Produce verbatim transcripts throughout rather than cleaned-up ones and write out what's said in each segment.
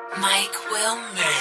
Mike Wilmer.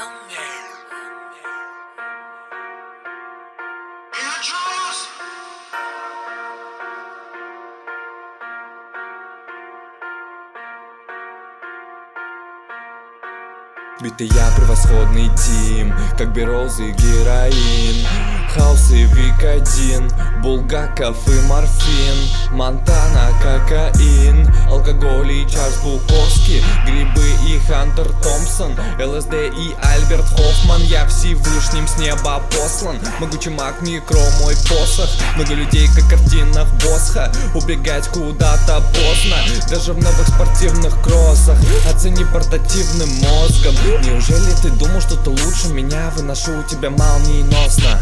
Ведь ты я превосходный тим, как берозы и героин, хаус и Викодин, Булгаков и морфин, Монтана, кокаин, алкоголь и Чарльз Буковский, грибы и Хантер Томпсон, ЛСД и Альберт Хоффман. Я Всевышним с неба послан, могучий маг микро мой посох. Много людей, как в картинах Босха, убегать куда-то поздно, даже в новых спортивных кроссах. Оцени портативным мозгом. Неужели ты думал, что ты лучше меня? Выношу тебя молниеносно.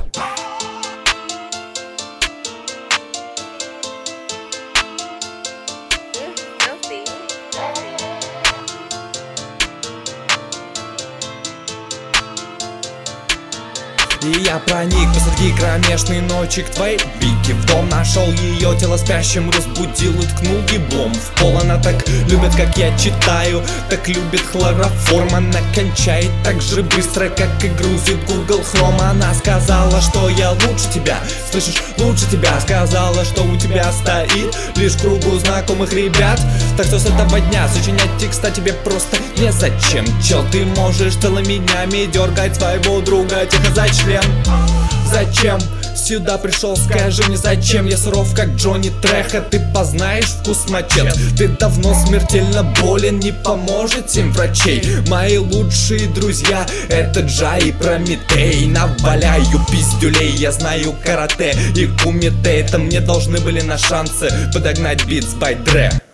И я проник посреди кромешной ночи к твоей бике. В дом нашел ее тело спящим, разбудил и ткнул гиблом в пол. Она так любит, как я читаю, так любит хлороформ. Она кончает так же быстро, как и грузит Google Chrome. Она сказала, что я лучше тебя, слышишь, лучше тебя. Сказала, что у тебя стоит лишь в кругу знакомых ребят. Так что с этого дня сочинять текста тебе просто незачем. Чел, ты можешь целыми днями дергать своего друга тихо за член. Зачем сюда пришел, скажи мне зачем? Я суров, как Джонни Треха, ты познаешь вкус мачет. Ты давно смертельно болен, не поможет семь врачей. Мои лучшие друзья — это Джай и Прометей. Наваляю пиздюлей, я знаю карате и кумите. Это мне должны были на шансы подогнать битс by Dre.